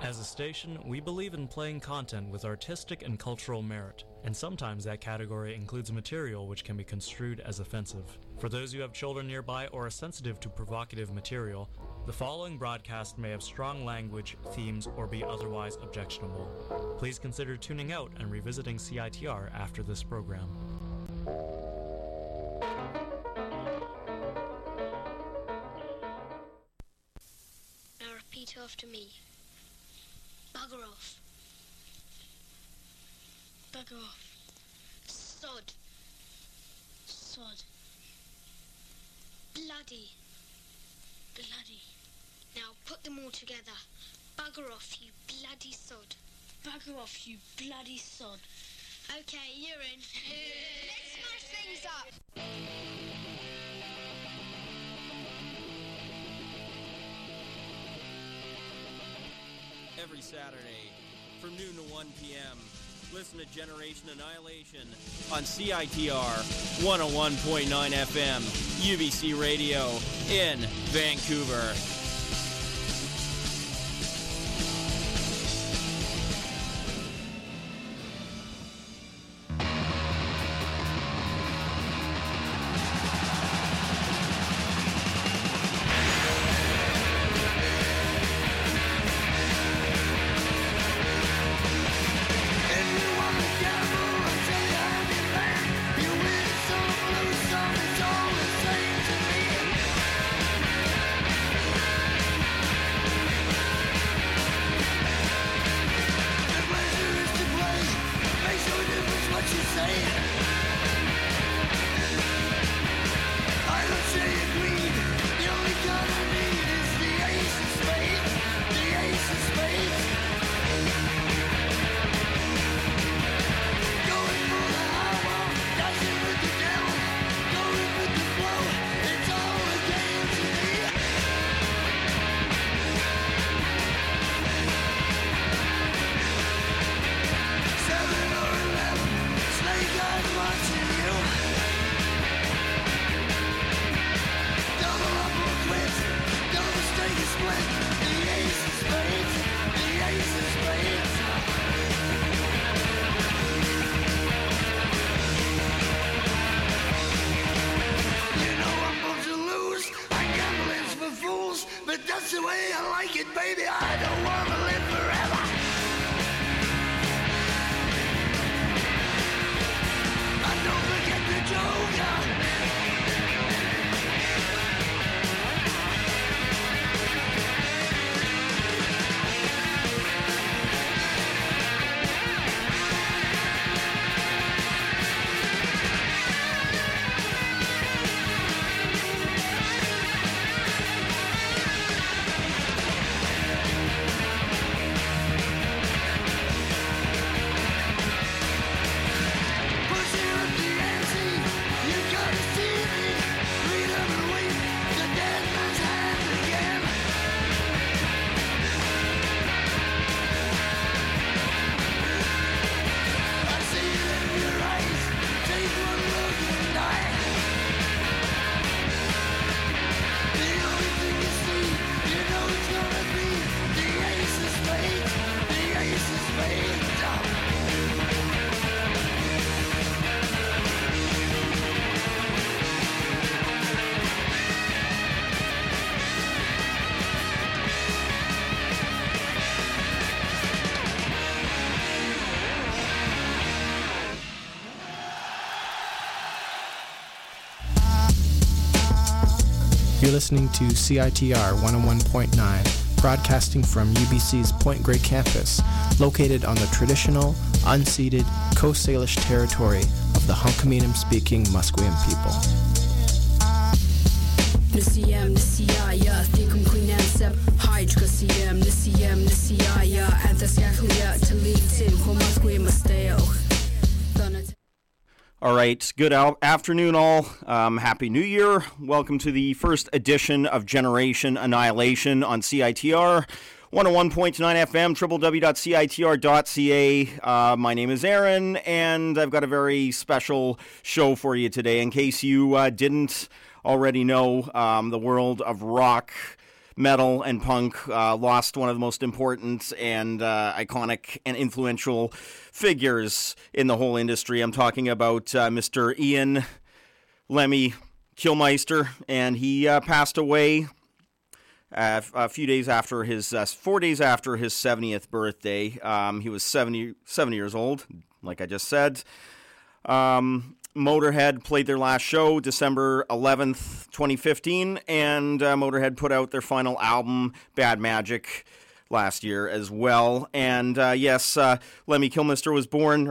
As a station, we believe in playing content with artistic and cultural merit, and sometimes that category includes material which can be construed as offensive. For those who have children nearby or are sensitive to provocative material, the following broadcast may have strong language, themes, or be otherwise objectionable. Please consider tuning out and revisiting CITR after this program. Now repeat after me. Bugger off. Bugger off. Sod. Sod. Bloody. Bloody. Now put them all together. Bugger off, you bloody sod. Bugger off, you bloody sod. Okay, you're in. Let's smash things up. Every Saturday from noon to 1 p.m. Listen to Generation Annihilation on CITR 101.9 FM, UBC Radio in Vancouver. You're listening to CITR 101.9, broadcasting from UBC's Point Grey campus, located on the traditional, unceded Coast Salish territory of the Hunkaminam-speaking Musqueam people. All right, good afternoon all. Happy New Year. Welcome to the first edition of Generation Annihilation on CITR 101.9 FM, www.citr.ca. My name is Aaron, and I've got a very special show for you today. In case you didn't already know, the world of rock metal and punk lost one of the most important and iconic and influential figures in the whole industry. I'm talking about Mr. Ian Lemmy Kilmister, and he passed away a few days after his 4 days after his 70th birthday. He was 70 years old, like I just said. Motorhead played their last show December 11th, 2015, and Motorhead put out their final album, Bad Magic, last year as well. And yes, Lemmy Kilmister was born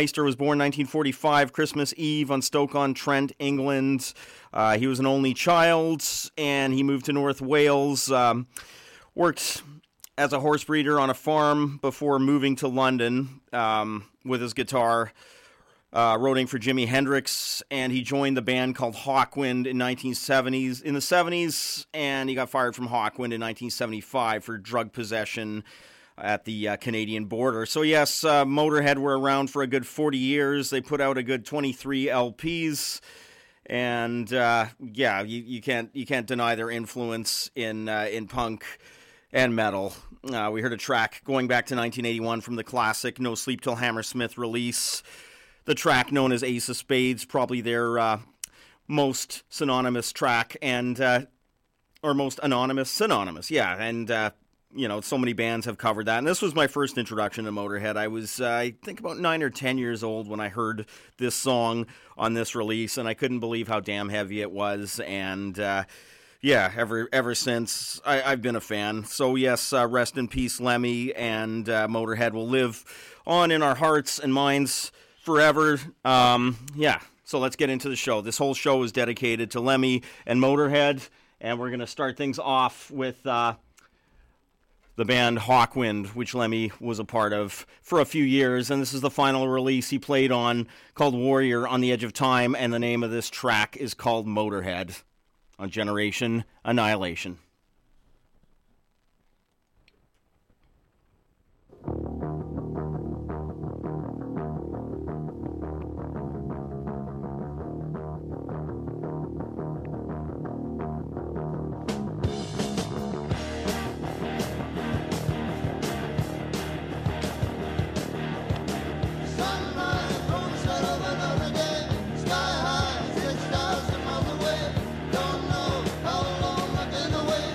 1945, Christmas Eve on Stoke-on-Trent, England. He was an only child, and he moved to North Wales, worked as a horse breeder on a farm before moving to London with his guitar, writing for Jimi Hendrix, and he joined the band called Hawkwind in the 70s, and he got fired from Hawkwind in 1975 for drug possession at the Canadian border. So yes, Motorhead were around for a good 40 years. They put out a good 23 LPs, and yeah, you can't deny their influence in punk and metal. We heard a track going back to 1981 from the classic No Sleep Till Hammersmith release. The track known as Ace of Spades, probably their most synonymous track, and or most synonymous, yeah. And so many bands have covered that. And this was my first introduction to Motorhead. I was, I think, about 9 or 10 years old when I heard this song on this release, and I couldn't believe how damn heavy it was. And yeah, ever since, I've been a fan. So yes, rest in peace, Lemmy, and Motorhead will live on in our hearts and minds forever. Yeah, so let's get into the show. This whole show is dedicated to Lemmy and Motorhead, and we're going to start things off with the band Hawkwind, which Lemmy was a part of for a few years, and this is the final release he played on, called Warrior on the Edge of Time, and the name of this track is called Motorhead on Generation Annihilation. Sky high, 6,000 miles away. Don't know how long I've been away.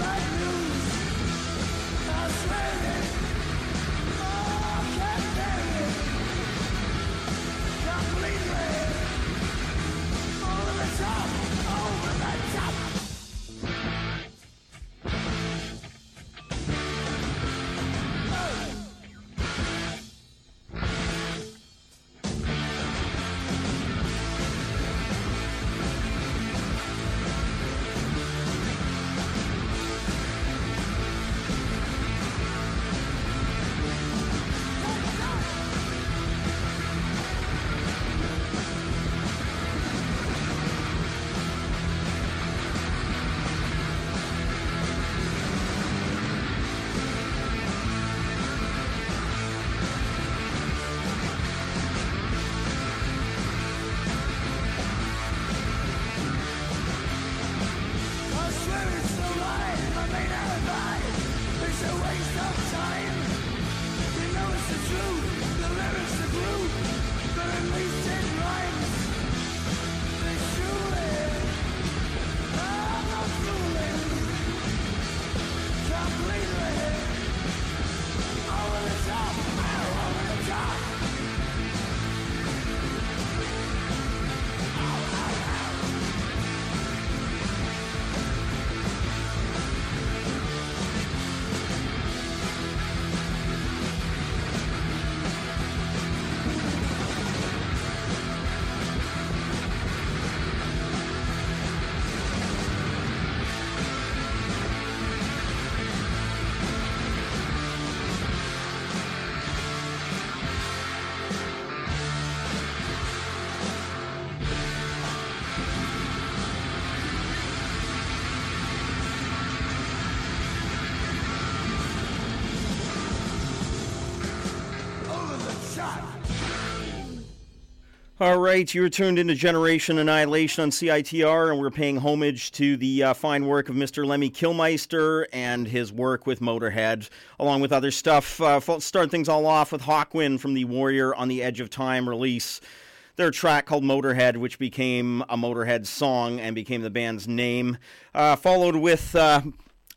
All right, you're tuned into Generation Annihilation on CITR, and we're paying homage to the fine work of Mr. Lemmy Kilmister and his work with Motorhead, along with other stuff. Start things all off with Hawkwind from the Warrior on the Edge of Time release. Their track called Motorhead, which became a Motorhead song and became the band's name. Followed with an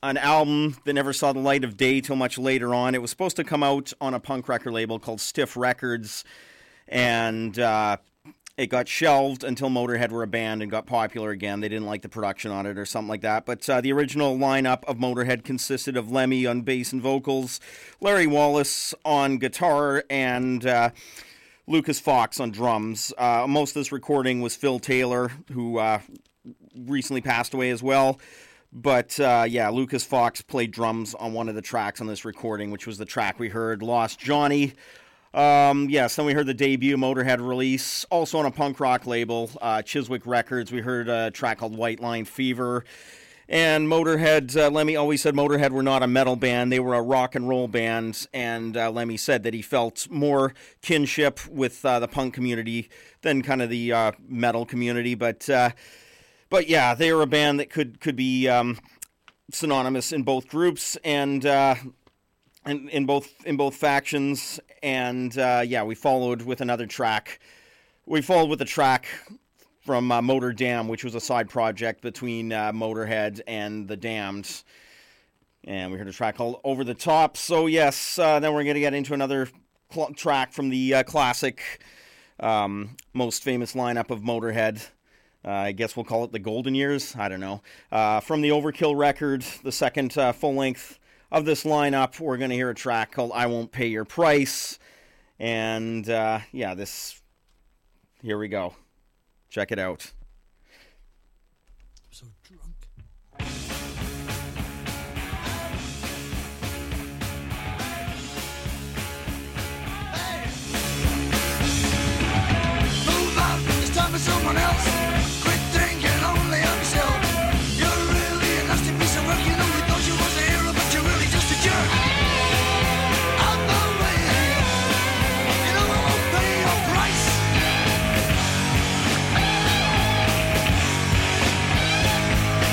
album that never saw the light of day till much later on. It was supposed to come out on a punk record label called Stiff Records, and it got shelved until Motorhead were a band and got popular again. They didn't like the production on it or something like that. But the original lineup of Motorhead consisted of Lemmy on bass and vocals, Larry Wallace on guitar, and Lucas Fox on drums. Most of this recording was Phil Taylor, who recently passed away as well. But Lucas Fox played drums on one of the tracks on this recording, which was the track we heard, Lost Johnny. Then we heard the debut Motorhead release, also on a punk rock label, Chiswick Records. We heard a track called White Line Fever. And Motorhead, Lemmy always said Motorhead were not a metal band, they were a rock and roll band. And Lemmy said that he felt more kinship with the punk community than kind of the metal community. But yeah, they were a band that could be synonymous in both groups and in both factions. And we followed with another track. We followed with a track from Motor Dam, which was a side project between Motorhead and The Damned. And we heard a track called Over the Top. So yes, then we're going to get into another track from the classic, most famous lineup of Motorhead. I guess we'll call it the Golden Years. I don't know. From the Overkill record, the second full-length of this lineup, we're going to hear a track called I Won't Pay Your Price. And, here we go. Check it out. I'm so drunk. Move up, it's time for someone else. Quit thinking only of yourself. You're really a nasty piece of work. You know we thought you was a hero, but you're really just a jerk. I'm the way. You know I won't pay your price.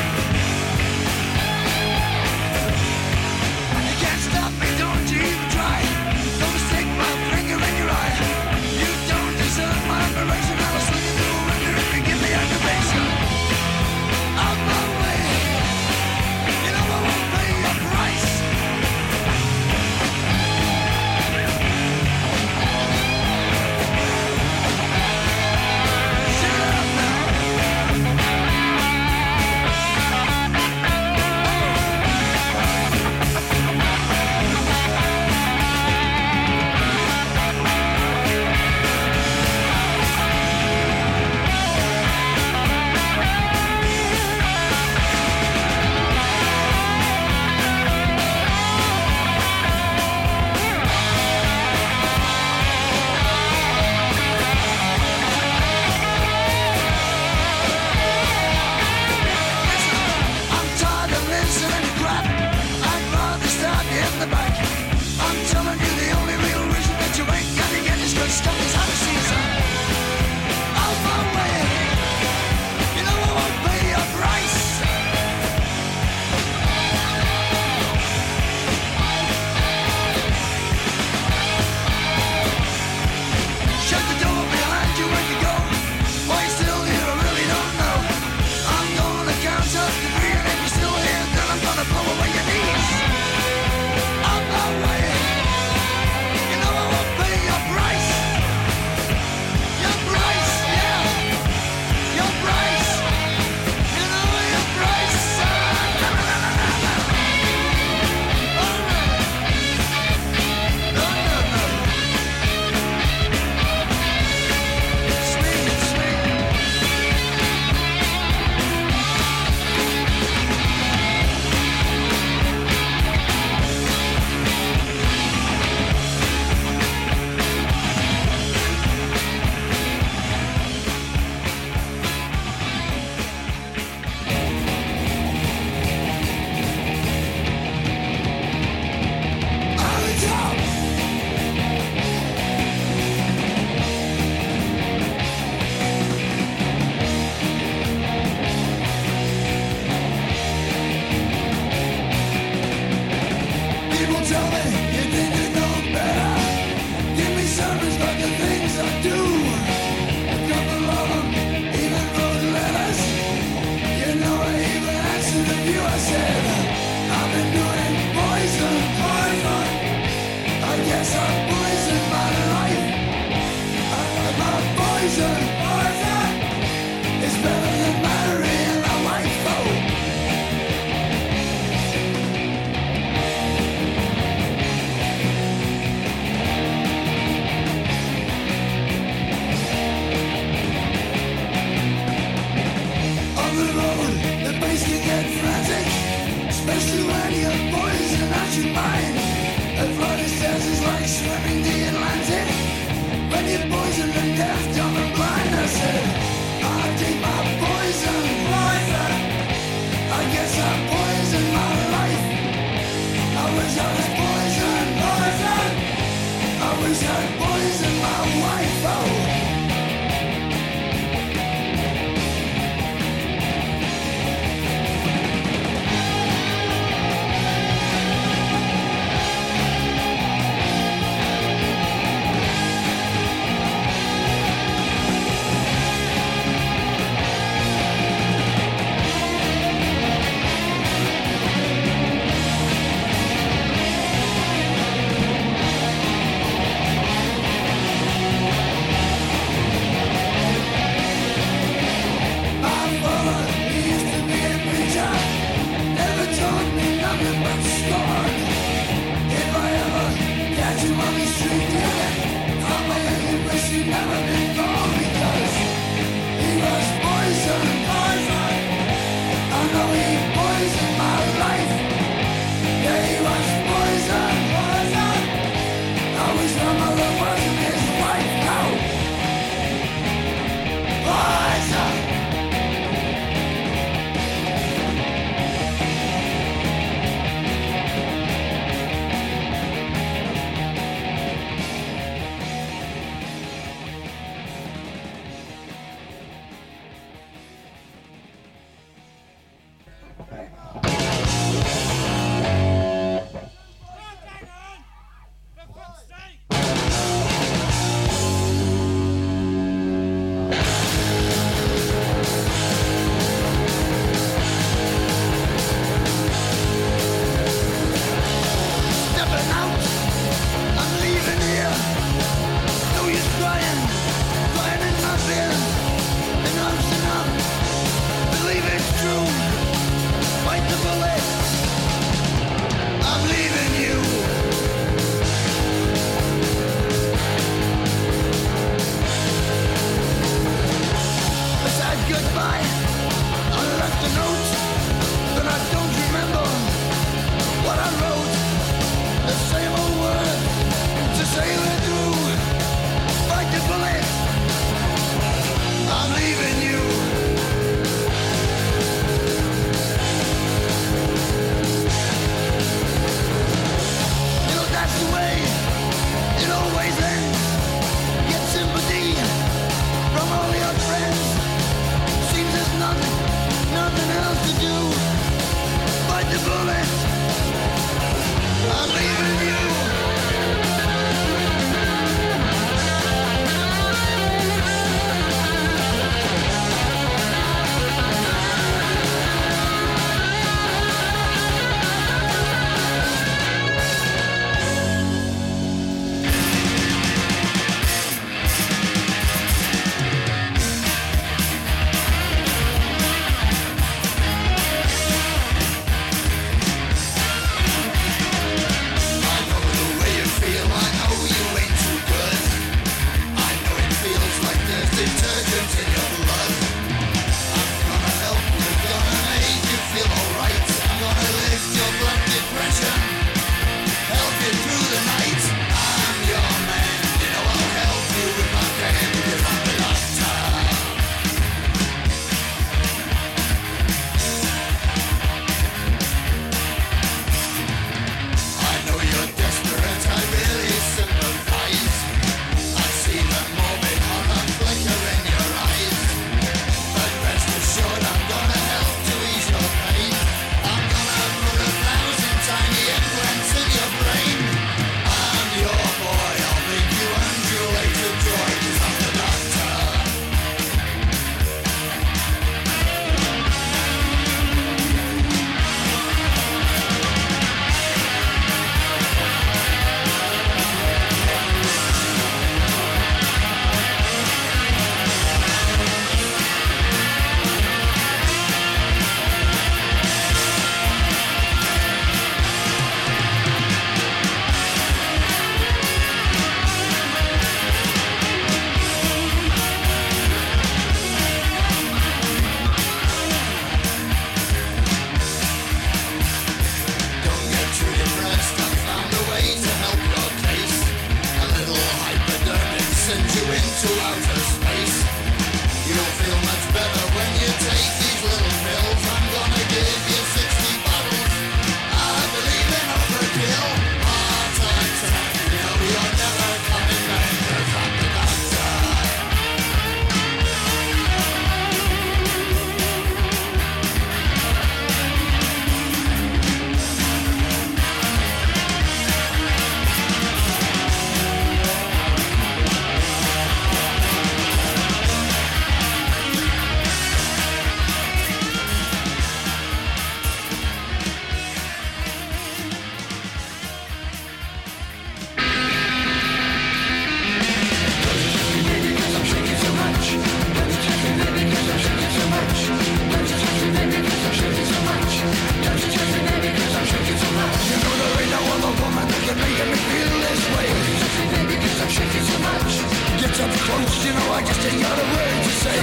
just another word to say.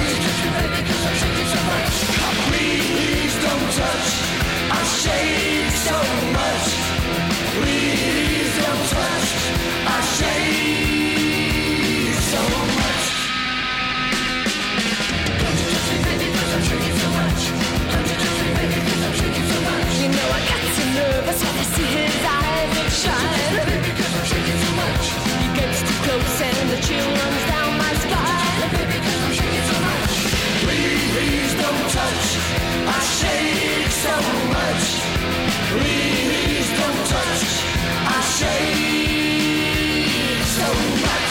Please don't touch. I shake so much. Please don't touch. I shake so much. Don't you touch me, baby, 'cause I'm shaking so much. Don't you touch me, baby, 'cause I'm shaking so much. You know I got so nervous when I see his eyes that shine. Baby, 'cause I'm shaking so much. He gets too close and the chill runs down my spine. Baby, 'cause I'm shaking so much. Please don't touch. I shake so much. Please don't touch. I shake so much.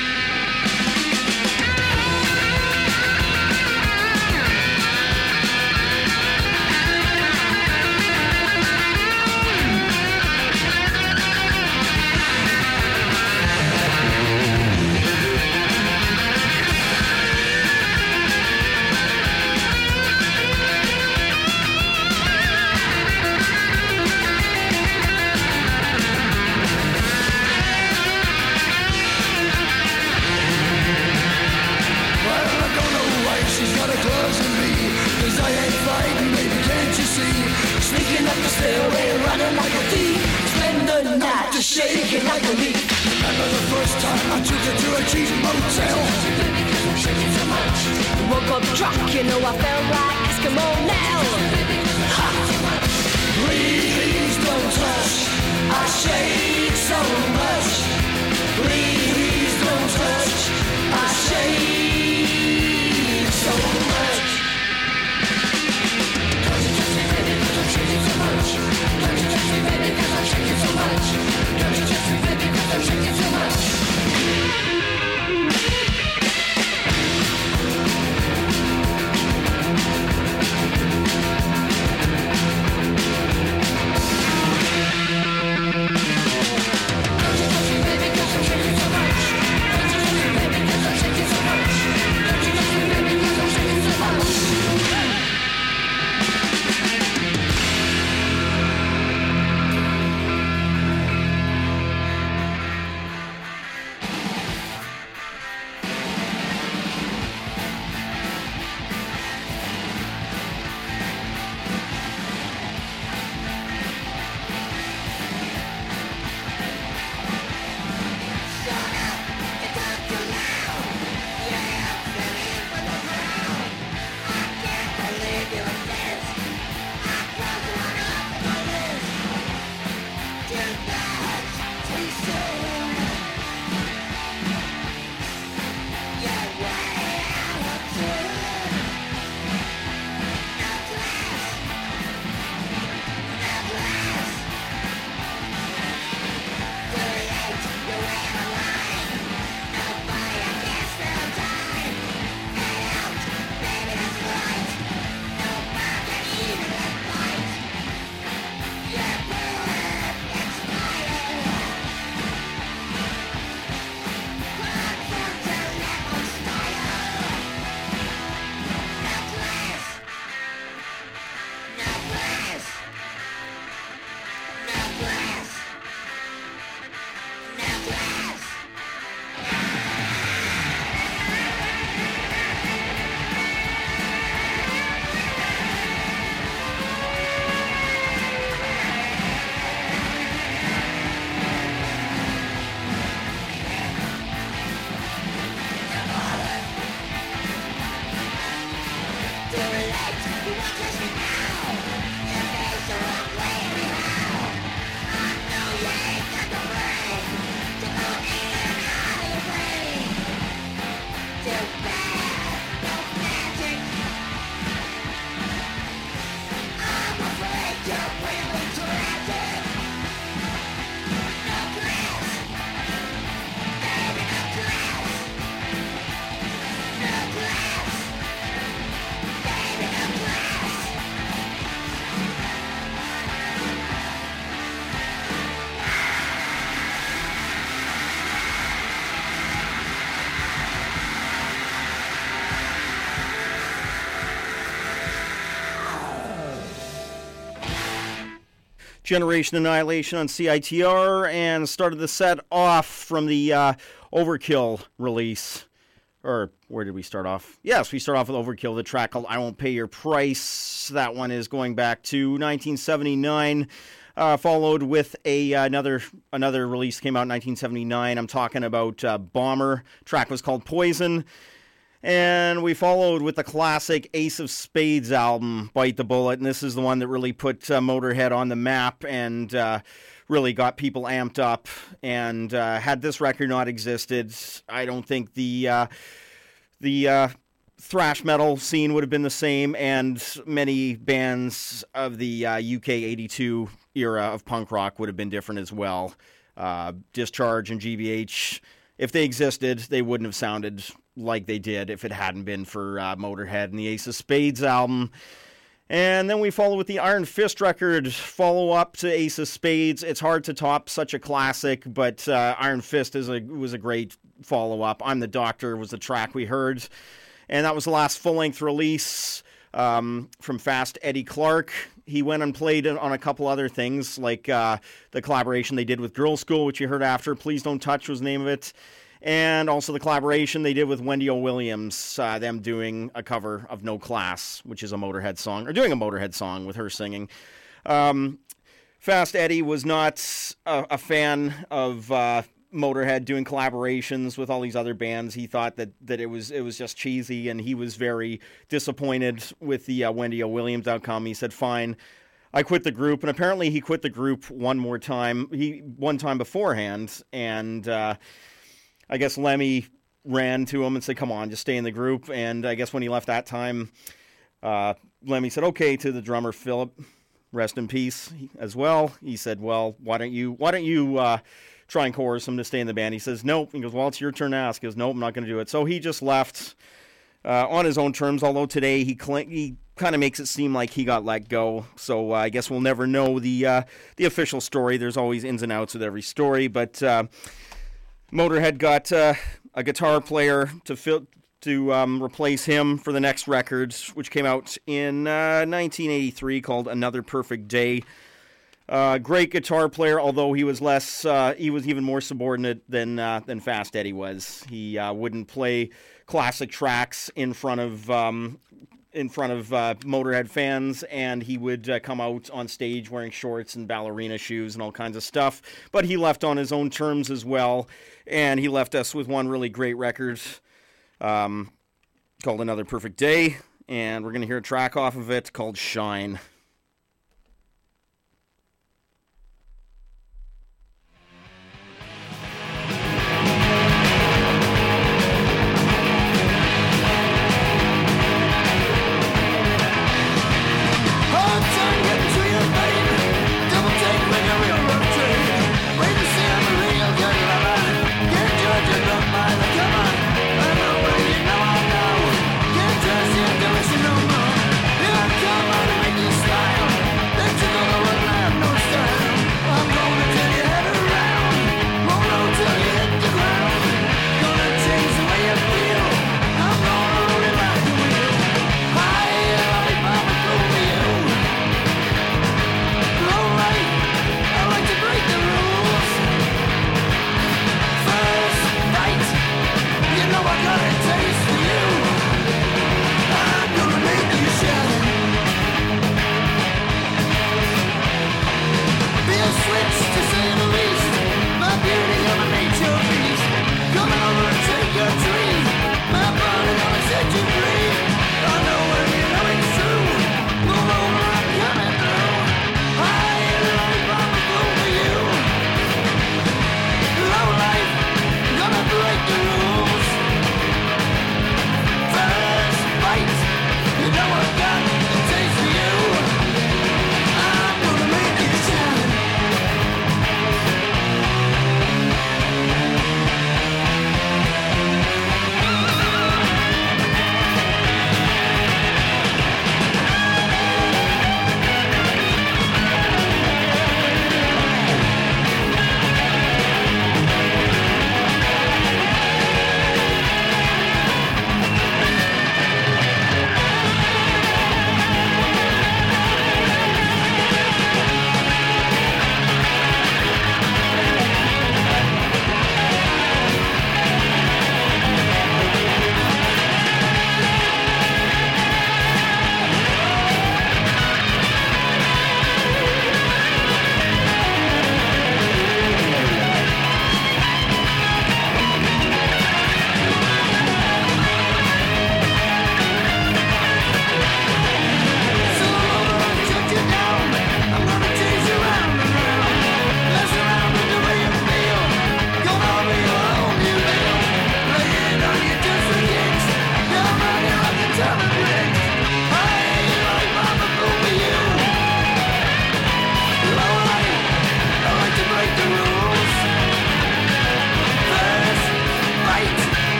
Stairway, running like a thief. Spend the night just shaking like a leaf. Remember the first time I took her to a cheap motel. Woke up drunk, you know I felt like Eskimo now. Ha! Please don't touch. I shake so much. Please don't touch. I shake so much. Don't you touch me, baby, 'cause I'm shaking so much. Don't you touch me, baby, 'cause I'm shaking so much. Don't you touch me, baby, 'cause I'm shaking so much. Generation Annihilation on CITR, and started the set off from the Overkill release, or where did we start off? Yes, we start off with Overkill, the track called I Won't Pay Your Price. That one is going back to 1979, followed with another release came out in 1979. I'm talking about Bomber. Track was called Poison. And we followed with the classic Ace of Spades album, Bite the Bullet, and this is the one that really put Motorhead on the map and really got people amped up. And had this record not existed, I don't think the thrash metal scene would have been the same, and many bands of the UK 82 era of punk rock would have been different as well. Discharge and GBH, if they existed, they wouldn't have sounded like they did if it hadn't been for Motorhead and the Ace of Spades album. And then we follow with the Iron Fist record, follow-up to Ace of Spades. It's hard to top such a classic, but Iron Fist was a great follow-up. I'm the Doctor was the track we heard. And that was the last full-length release from Fast Eddie Clarke. He went and played on a couple other things, like the collaboration they did with Girls' School, which you heard after. Please Don't Touch was the name of it. And also the collaboration they did with Wendy O. Williams, them doing a cover of No Class, which is a Motorhead song, or doing a Motorhead song with her singing. Fast Eddie was not a fan of Motorhead doing collaborations with all these other bands. He thought that it was just cheesy, and he was very disappointed with the Wendy O. Williams outcome. He said, fine, I quit the group. And apparently he quit the group one time beforehand, and I guess Lemmy ran to him and said, come on, just stay in the group. And I guess when he left that time, Lemmy said, okay, to the drummer, Philip, rest in peace as well. He said, well, why don't you try and coerce him to stay in the band? He says, nope. He goes, well, it's your turn to ask. He goes, nope, I'm not going to do it. So he just left on his own terms, although today he kind of makes it seem like he got let go. So I guess we'll never know the official story. There's always ins and outs with every story, but Motorhead got a guitar player to replace him for the next record, which came out in 1983, called Another Perfect Day. Great guitar player, although he was even more subordinate than Fast Eddie was. He wouldn't play classic tracks in front of Motorhead fans, and he would come out on stage wearing shorts and ballerina shoes and all kinds of stuff. But he left on his own terms as well, and he left us with one really great record called Another Perfect Day, and we're going to hear a track off of it called Shine. Come on and make you stop.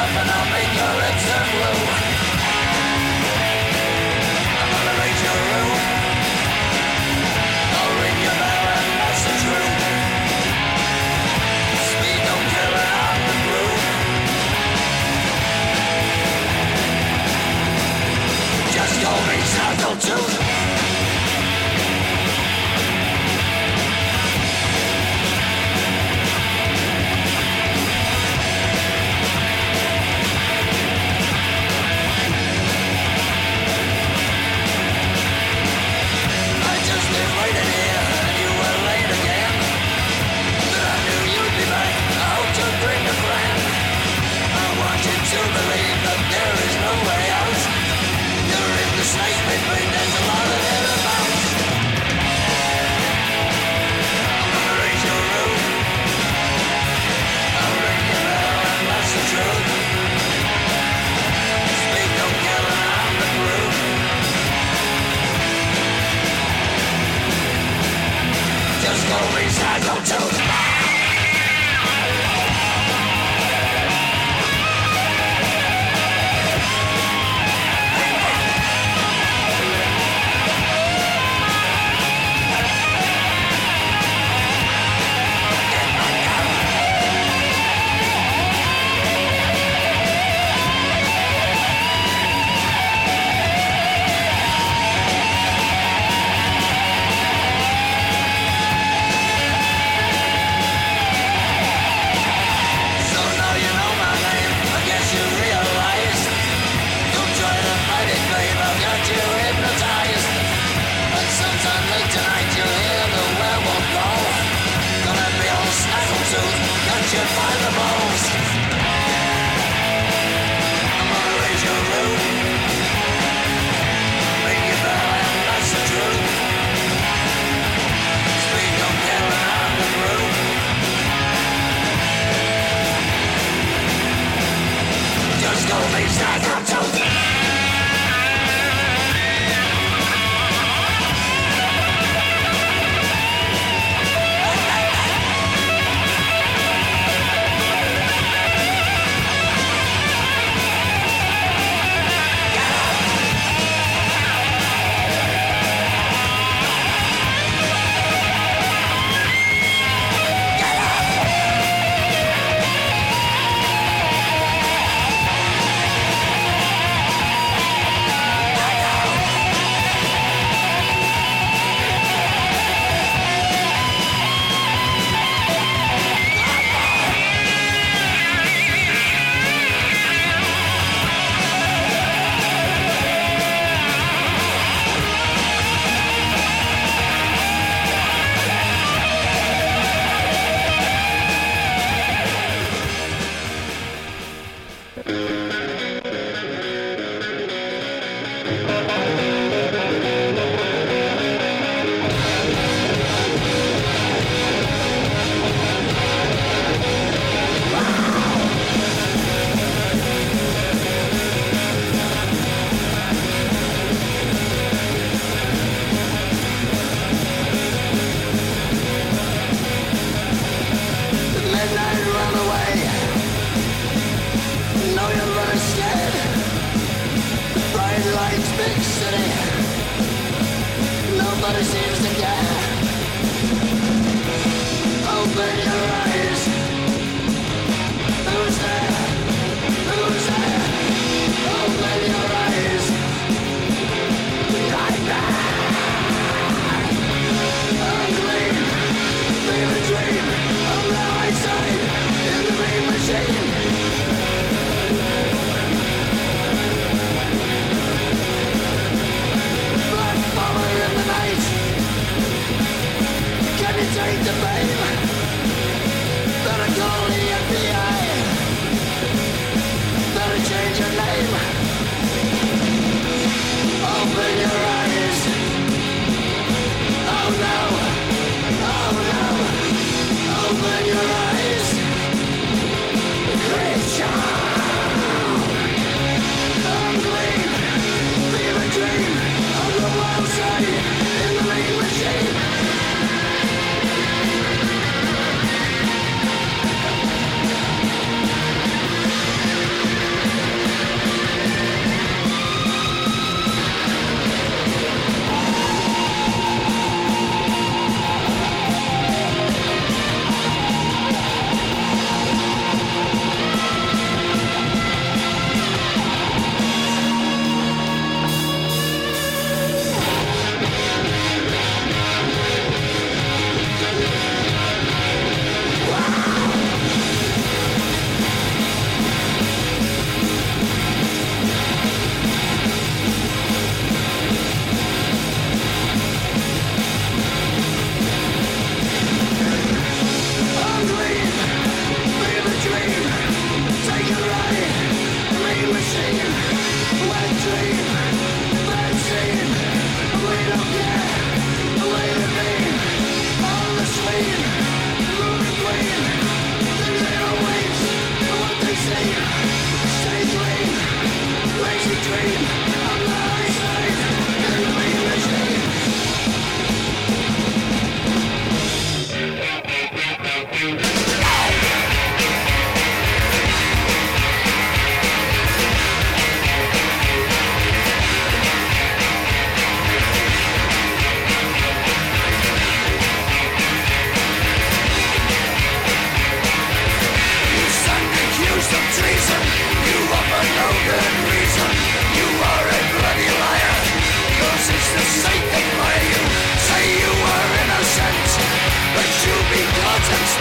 up and I'll make your lips turn blue. I'm gonna raise your roof. I'll ring your bell and that's the truth. Speed don't kill it on the groove. Just call me Psycho Tooth. To believe that there is no way out. You're in the snake between, there's a lot of it about. I'm gonna raise your roof. I'll ring your bell and that's the truth. Speak no killing on the groove. Just go Psycho Tooth.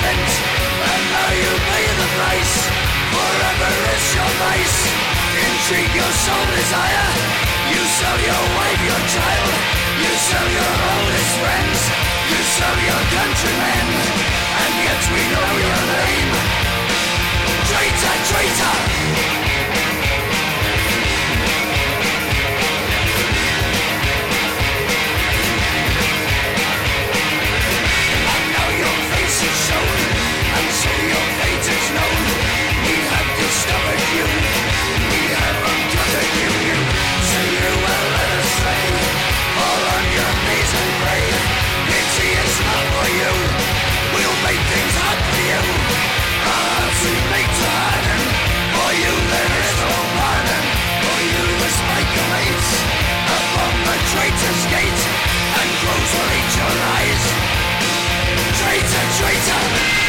bent, and now you pay the price. Forever is your vice. Intrigue your soul desire. You sell your wife, your child. You sell your oldest friends. You sell your countrymen. And yet we know your name. Traitor, traitor. And now your face is shown, and so your fate is known. We have discovered you. We have uncovered you. So you will let us stray. Fall on your knees and pray. Pity is not for you. We'll make things hot for you. Our hearts we make to harden. For you there is no pardon. For you the spike awaits upon the traitor's gate, and crows will eat your eyes. Traitor, traitor.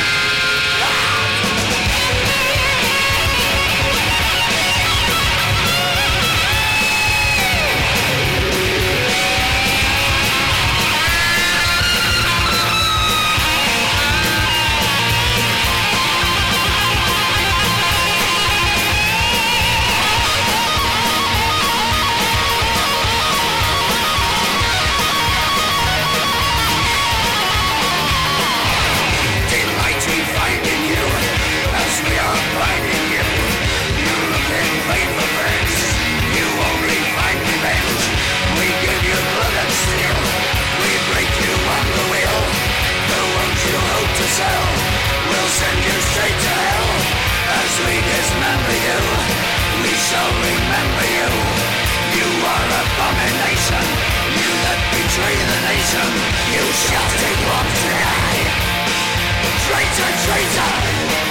We'll send you straight to hell. As we dismember you, we shall remember you. You are abomination. You that betray the nation. You shall take one to die. Traitor, traitor.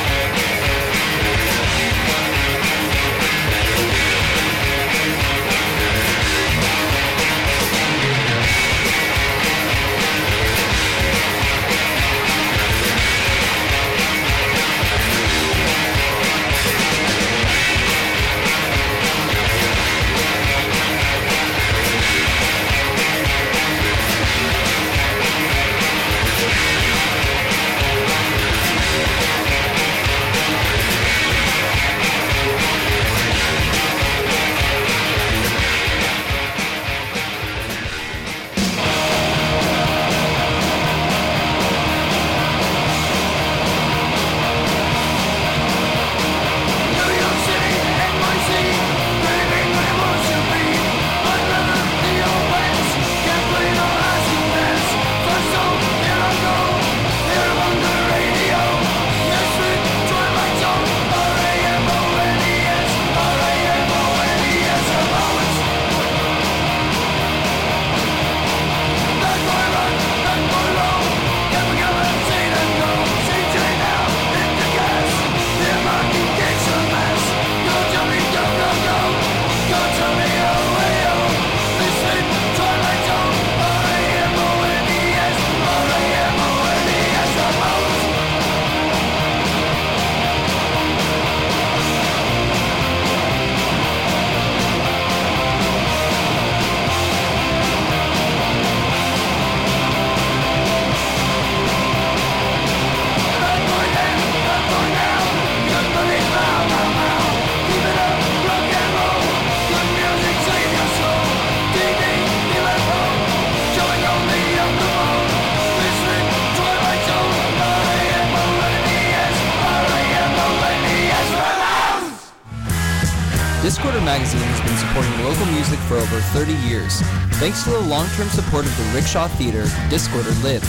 Discorder Magazine has been supporting local music for over 30 years. Thanks to the long-term support of the Rickshaw Theater, Discorder lives.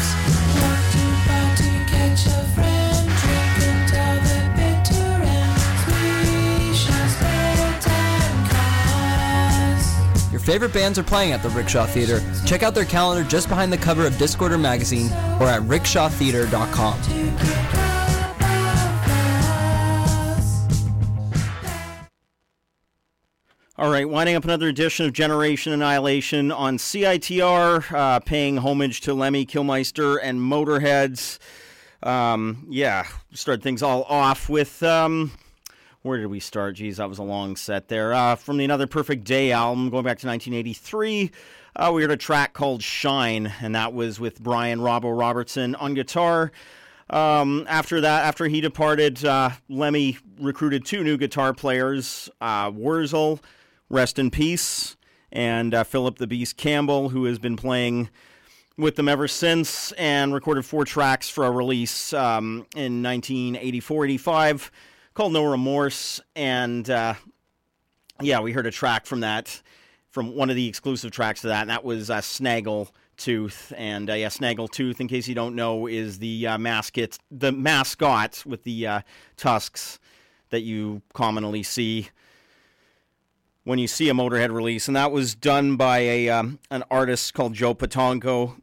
Your favorite bands are playing at the Rickshaw Theater. Check out their calendar just behind the cover of Discorder Magazine or at rickshawtheater.com. All right, winding up another edition of Generation Annihilation on CITR, paying homage to Lemmy Kilmister and Motorhead. Start things all off with, where did we start? Geez, that was a long set there. From the Another Perfect Day album, going back to 1983, we heard a track called Shine, and that was with Brian Robbo Robertson on guitar. After he departed, Lemmy recruited 2 new guitar players, Wurzel, rest in peace, and Philip the Beast Campbell, who has been playing with them ever since and recorded 4 tracks for a release in 1984-85 called No Remorse. And we heard a track from that, from one of the exclusive tracks to that, and that was Snaggletooth. And Snaggletooth, in case you don't know, is the mascot with the tusks that you commonly see when you see a Motorhead release. And that was done by an artist called Joe Patogno.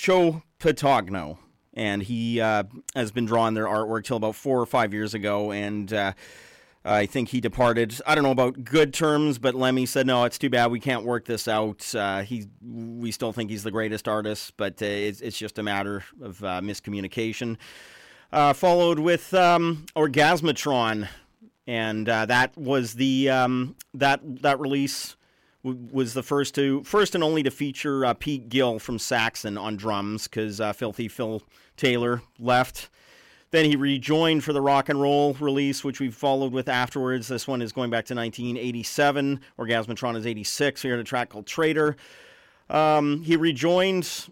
And he has been drawing their artwork till about 4 or 5 years ago, and I think he departed. I don't know about good terms, but Lemmy said, no, it's too bad, we can't work this out. We still think he's the greatest artist, but it's just a matter of miscommunication. Followed with Orgasmatron, and that was the that release was the first and only to feature Pete Gill from Saxon on drums, because Filthy Phil Taylor left. Then he rejoined for the rock and roll release, which we followed with afterwards. This one is going back to 1987. Orgasmatron is 86. We heard a track called Traitor. He rejoined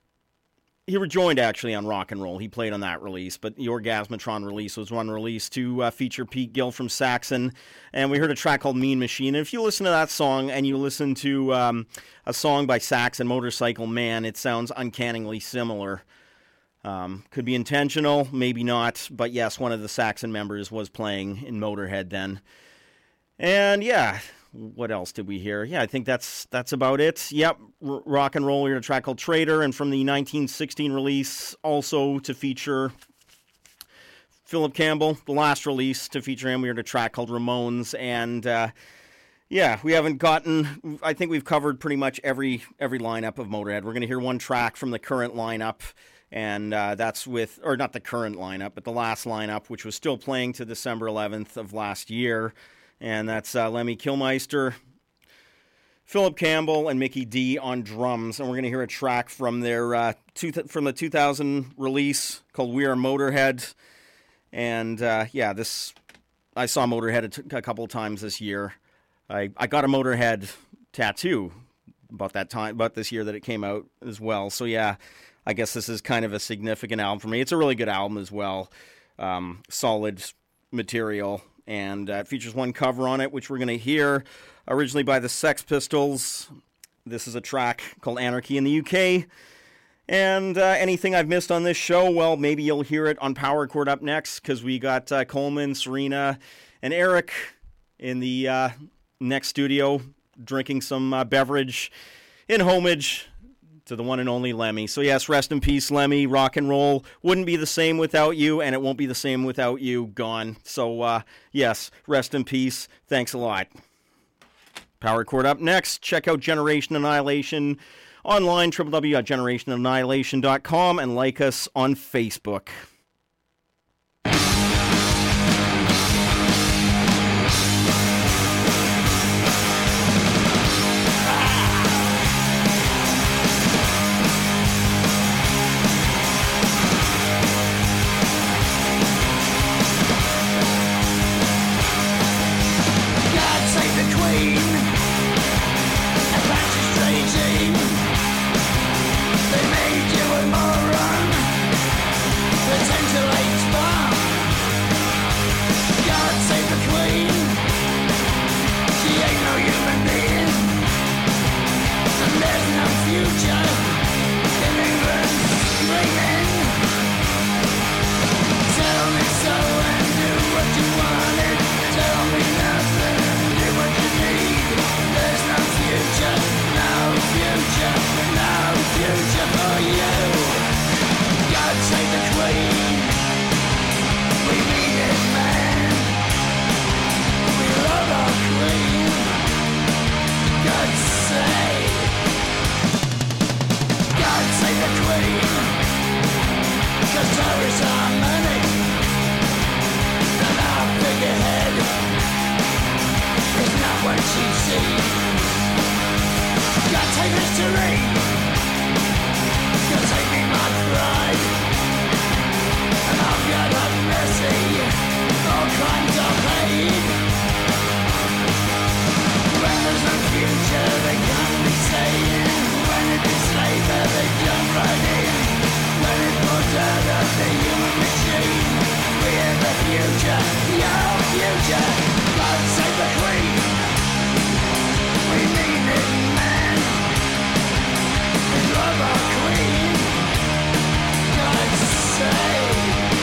actually on rock and roll. He played on that release, but the Orgasmatron release was one release to feature Pete Gill from Saxon. And we heard a track called Mean Machine. And if you listen to that song and you listen to a song by Saxon, Motorcycle Man, it sounds uncannily similar. Could be intentional, maybe not, but yes, one of the Saxon members was playing in Motorhead then. And yeah, what else did we hear? Yeah, I think that's about it. Yep, rock and roll, we heard a track called Traitor, and from the 1916 release, also to feature Philip Campbell, the last release to feature him, we heard a track called Ramones, and we haven't gotten, I think we've covered pretty much every lineup of Motorhead. We're going to hear one track from the current lineup, and that's with, or not the current lineup, but the last lineup, which was still playing to December 11th of last year, and that's Lemmy Kilmister, Philip Campbell, and Mickey D on drums, and we're going to hear a track from their from the 2000 release called We Are Motorhead, and this, I saw Motorhead a couple of times this year. I got a Motorhead tattoo about this year that it came out as well, so yeah, I guess this is kind of a significant album for me. It's a really good album as well. Solid material. And it features one cover on it, which we're going to hear, originally by the Sex Pistols. This is a track called Anarchy in the UK. And anything I've missed on this show, well, maybe you'll hear it on Power Chord up next, because we got Coleman, Serena, and Eric in the next studio drinking some beverage in homage to the one and only Lemmy. So yes, rest in peace, Lemmy. Rock and roll wouldn't be the same without you, and it won't be the same without you. Gone. So yes, rest in peace. Thanks a lot. Power Chord up next. Check out Generation Annihilation online, www.generationannihilation.com, and like us on Facebook. And all kinds of hate. When there's no future, they can't be saying. When it is labor, they jump right in. When it goes out of the human machine, we have the future, your future. God save the Queen. We mean it, man. We love our Queen. God save.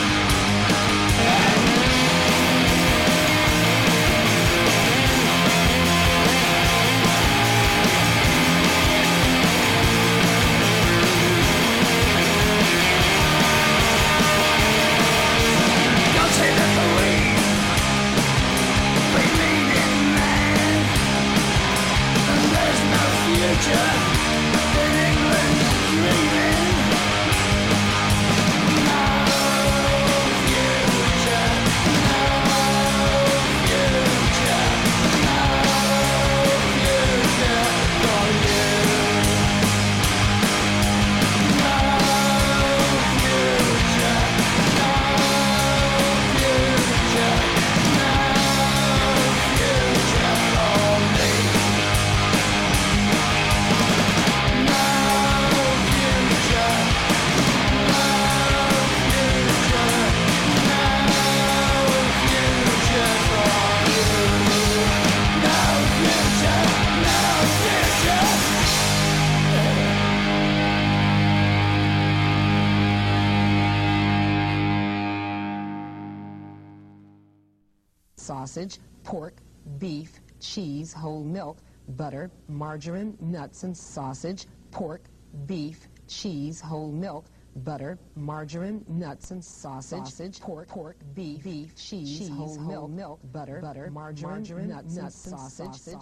Sausage, pork, beef, cheese, whole milk, butter, margarine, nuts, and sausage, pork, beef, cheese, whole milk, butter, margarine, nuts, and sausage, pork, beef, cheese, whole milk, butter, margarine, nuts, and sausage,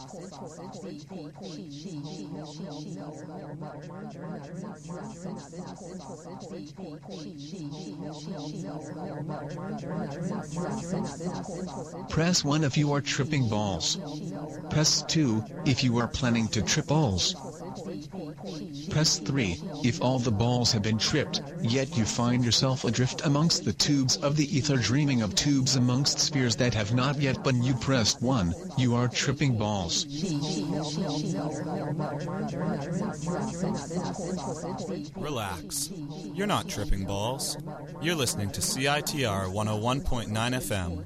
Press 1 if you are tripping balls. Press 2 if you are planning to trip balls. Press 3 if all the balls have been tripped, yet you find yourself adrift amongst the tubes of the ether, dreaming of tubes amongst spheres that have not yet been. You pressed 1, you are tripping balls. Relax. You're not tripping balls. You're listening to CITR 101.9 FM.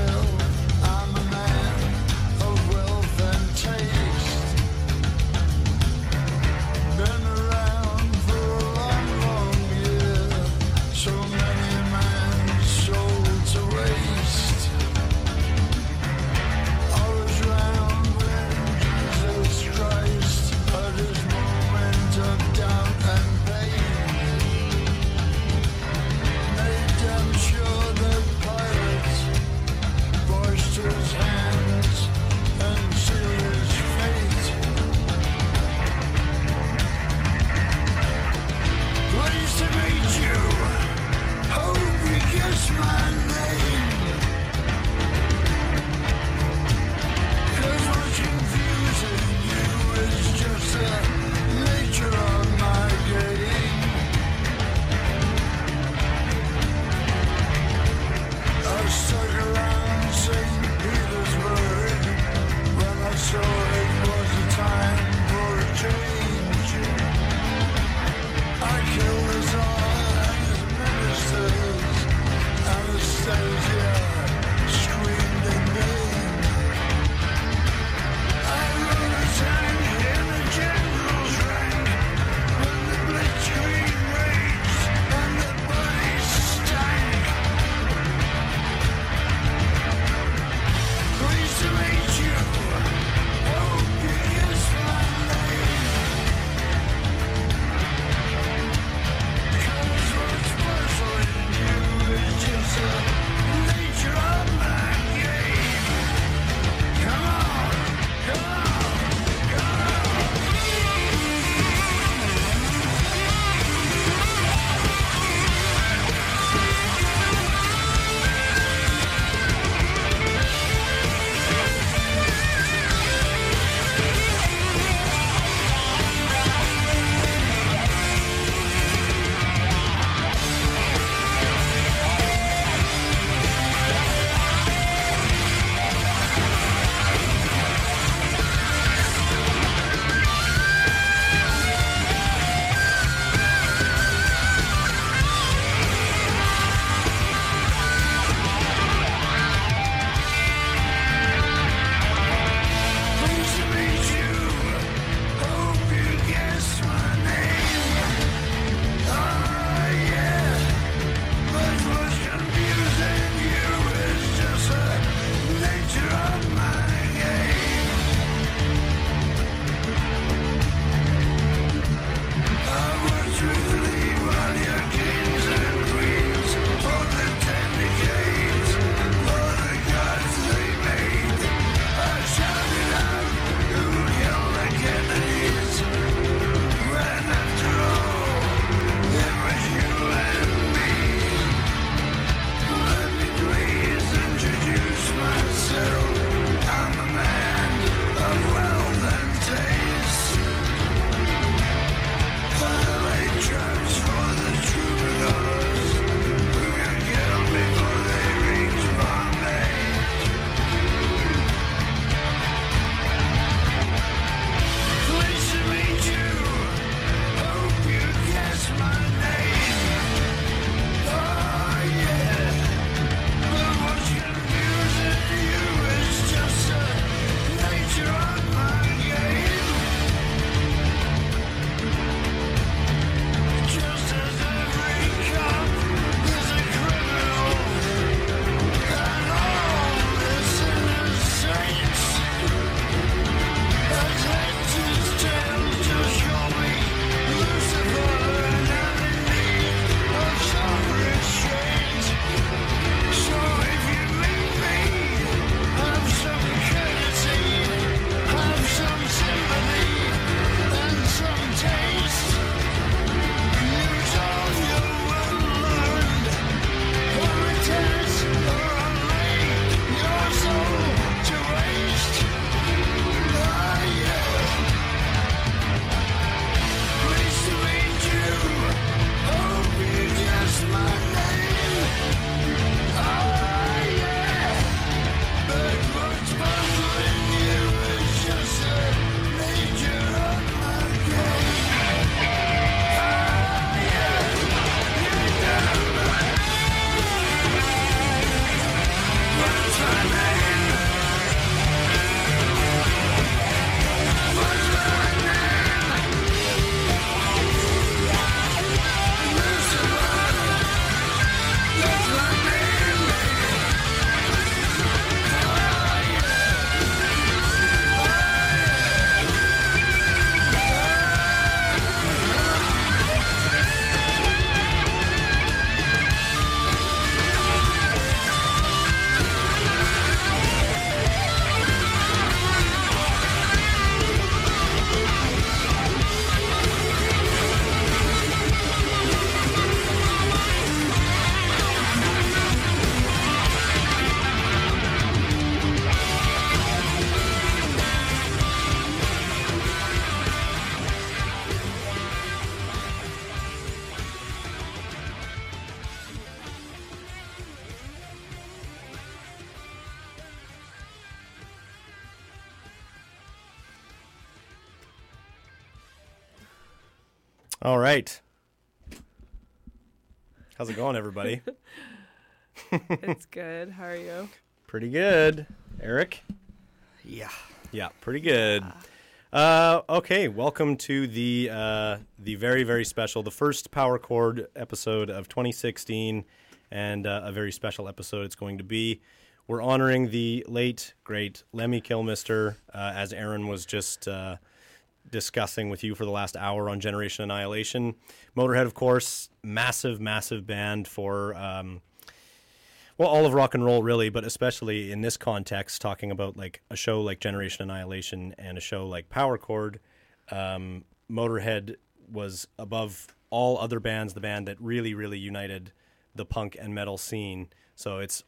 I'm a man of wealth and taste. All right. How's it going, everybody? It's good. How are you? Pretty good. Eric? Yeah. Yeah, pretty good. Okay, welcome to the very, very special, the first Power Chord episode of 2016, and a very special episode it's going to be. We're honoring the late, great Lemmy Kilmister, as Aaron was just discussing with you for the last hour on Generation Annihilation. Motorhead, of course, massive, massive band for, all of rock and roll, really, but especially in this context, talking about like a show like Generation Annihilation and a show like Power Chord. Motorhead was above all other bands, the band that really, really united the punk and metal scene. So it's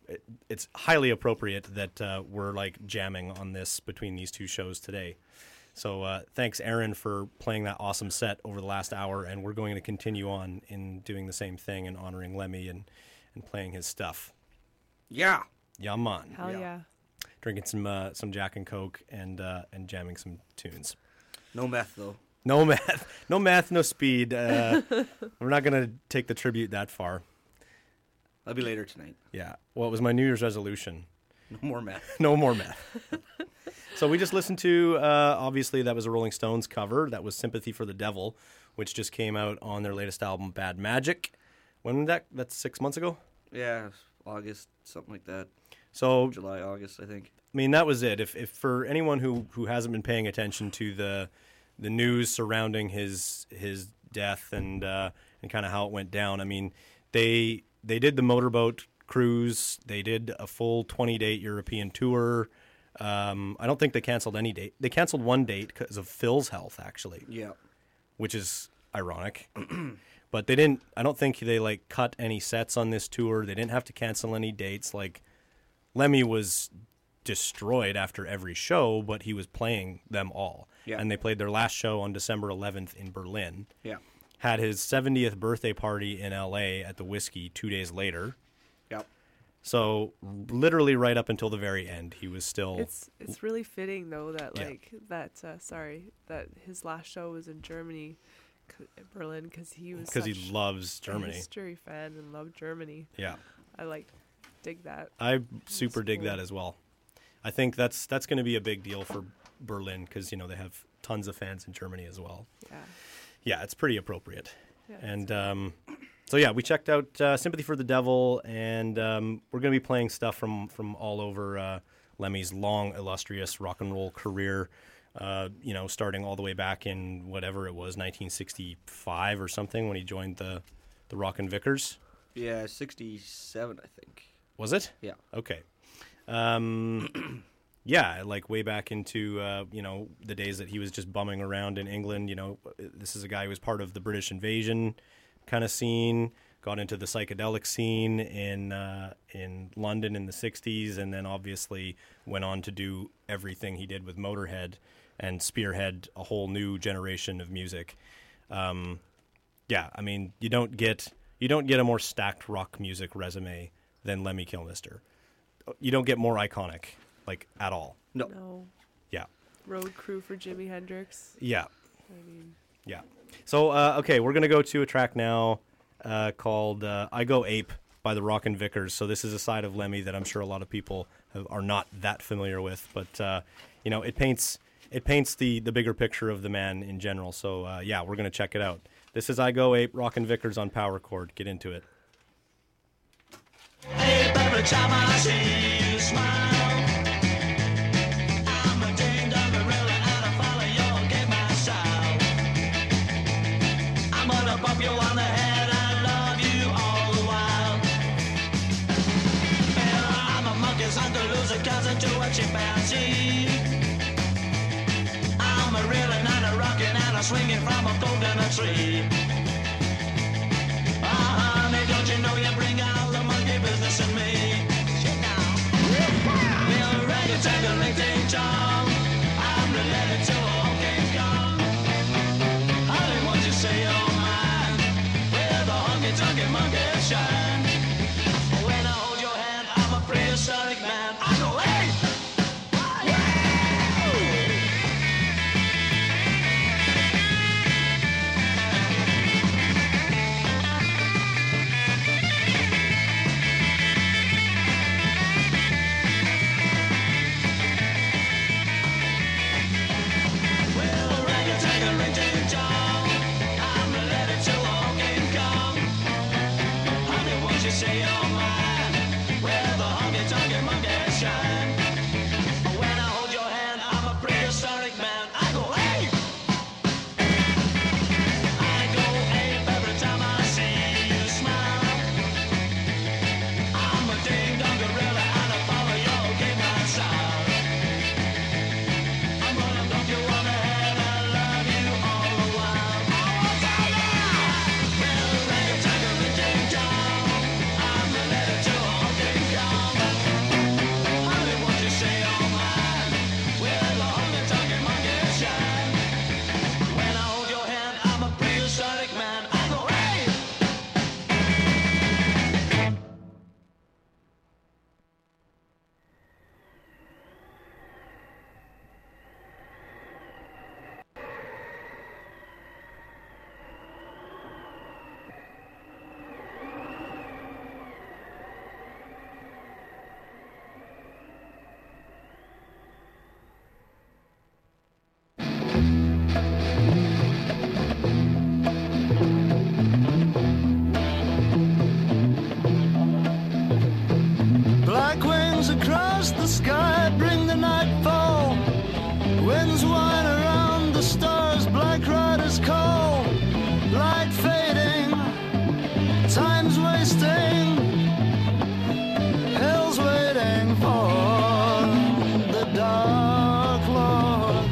highly appropriate that we're like jamming on this between these two shows today. So thanks, Aaron, for playing that awesome set over the last hour, and we're going to continue on in doing the same thing and honoring Lemmy and playing his stuff. Yeah. Yeah, man. Hell yeah. Drinking some Jack and Coke and jamming some tunes. No meth, though. No meth, no speed. We're not going to take the tribute that far. That'll be later tonight. Yeah. Well, it was my New Year's resolution. No more meth. No more meth. So we just listened to, obviously, that was a Rolling Stones cover. That was Sympathy for the Devil, which just came out on their latest album, Bad Magic. When did that's 6 months ago? Yeah, August, something like that. So July, August, I think. I mean, that was it. If for anyone who hasn't been paying attention to the news surrounding his death and kind of how it went down, I mean, they did the motorboat cruise. They did a full 20-date European tour. I don't think they canceled any date. They canceled one date because of Phil's health, actually. Yeah. Which is ironic. But they didn't, I don't think they like cut any sets on this tour. They didn't have to cancel any dates. Like, Lemmy was destroyed after every show, but he was playing them all. Yeah. And they played their last show on December 11th in Berlin. Yeah. Had his 70th birthday party in LA at the Whiskey 2 days later. Yep. So literally right up until the very end, he was still. It's really fitting though that Yeah. that his last show was in Germany, Berlin, because he loves Germany. A history fan and loved Germany. Yeah. I dig that. I super dig that as well. I think that's going to be a big deal for Berlin because they have tons of fans in Germany as well. Yeah. Yeah, it's pretty appropriate. Yeah, and so yeah, we checked out Sympathy for the Devil, and we're going to be playing stuff from all over Lemmy's long, illustrious rock and roll career. Starting all the way back in whatever it was, 1965 or something, when he joined the Rockin' Vickers. Yeah, 67, I think. Was it? Yeah. Okay. Yeah, like way back into, the days that he was just bumming around in England. This is a guy who was part of the British invasion kind of scene, got into the psychedelic scene in London in the 60s, and then obviously went on to do everything he did with Motorhead and spearhead a whole new generation of music. Yeah, I mean, you don't get a more stacked rock music resume than Lemmy Kilmister. You don't get more iconic. Like, at all. No. Yeah. Road crew for Jimi Hendrix. Yeah. I mean. Yeah. So, okay, we're going to go to a track now called I Go Ape by the Rockin' Vickers. So this is a side of Lemmy that I'm sure a lot of people are not that familiar with. But, it paints the bigger picture of the man in general. So, yeah, we're going to check it out. This is I Go Ape, Rockin' Vickers on Power Chord. Get into it. Ape, every time I see you smile. Bump you on the head, I love you all the while. Well, I'm a monkey son to lose a cousin to a chimpanzee. I'm a reeling and a rocking and a swinging from a coconut tree. Honey, don't you know you bring out the monkey business in me? Shit now. Little reggae, ding dong. I'm related to a King Kong. Honey, won't you say oh? Talking monkey shine. When I hold your hand, I'm a prehistoric man. I go, hey! stars, black riders call, light fading, time's wasting, hell's waiting for the Dark Lord.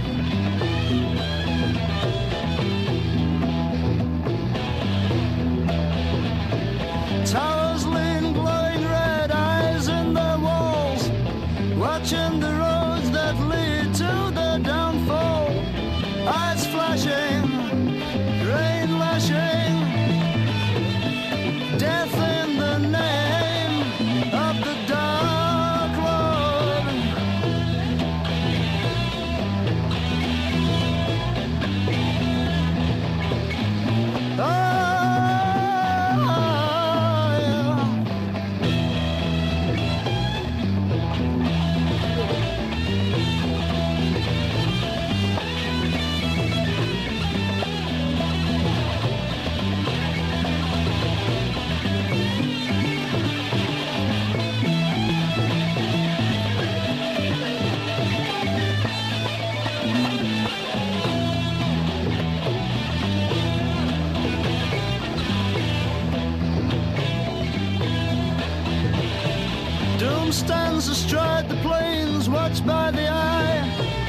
Towers lean, glowing red eyes in their walls, watching the roads that lead to the downfall. Eyes flashing, rain lashing, death in the name of the Dark Lord. Oh, yeah. Doom stands astride the plains, watched by the eye.